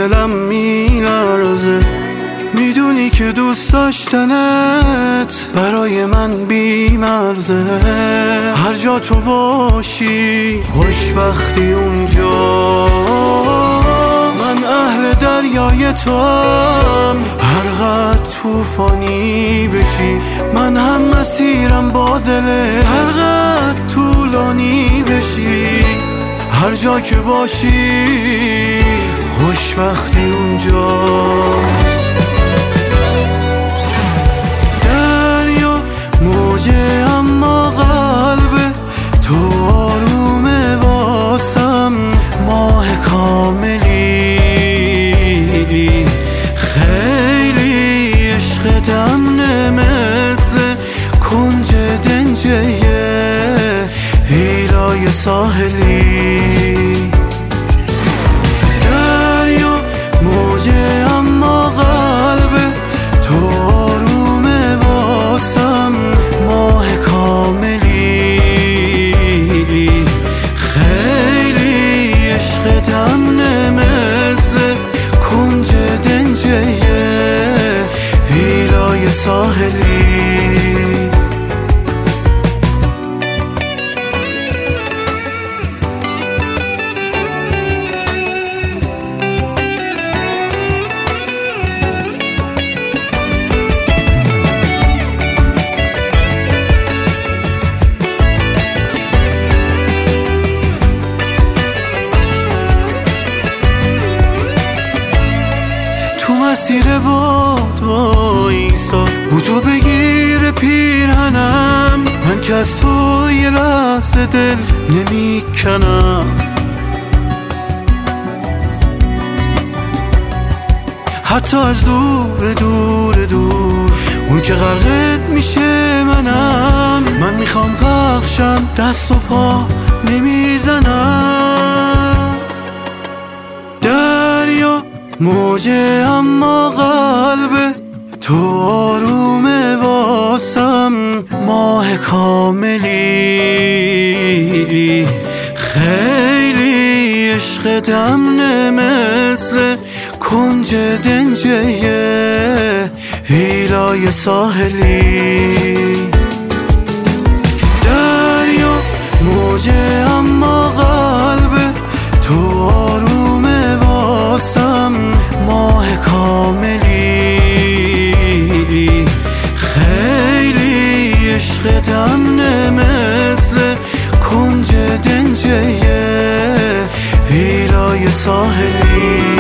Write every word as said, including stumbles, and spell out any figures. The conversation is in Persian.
دلم میلرزه. میدونی که دوست داشتنت برای من بی‌مرزه. هر جا تو باشی خوشبختی اونجا. من اهل دریای تو هم، هر قد توفانی بشی من هم مسیرم با دلت. هر قد طولانی بشی هر جا که باشی خوشبختی اونجا. دریا موجه اما قلب تو آرومه واسم. ماه کاملی خیلی عشقتم نه مثل کنج دنجه ویلای ساحلی. دریا موجه اما قلب تو آرومه واسم. ماه کاملی خیلی عشقتم نه مثل کنج دنجه ویلای ساحلی. مسیر باد با ایسا بوتو بگیر پیرهنم. من که از تو یه لحظه دل نمی کنم. حتی از دور دور دور اون که غرقت میشه منم. من میخوام غرقشم دست و پا نمیزنم. دریا موجه اما قلب تو آرومه واسم. ماه کاملی خیلی عشقتم نه مثل کنج دنجه ویلای ساحلی. دریا موجه اما قلب تو آرومه واسم. ماه کاملی خیلی عشقتم نه مثل کنج دنجه ویلای ساحلی.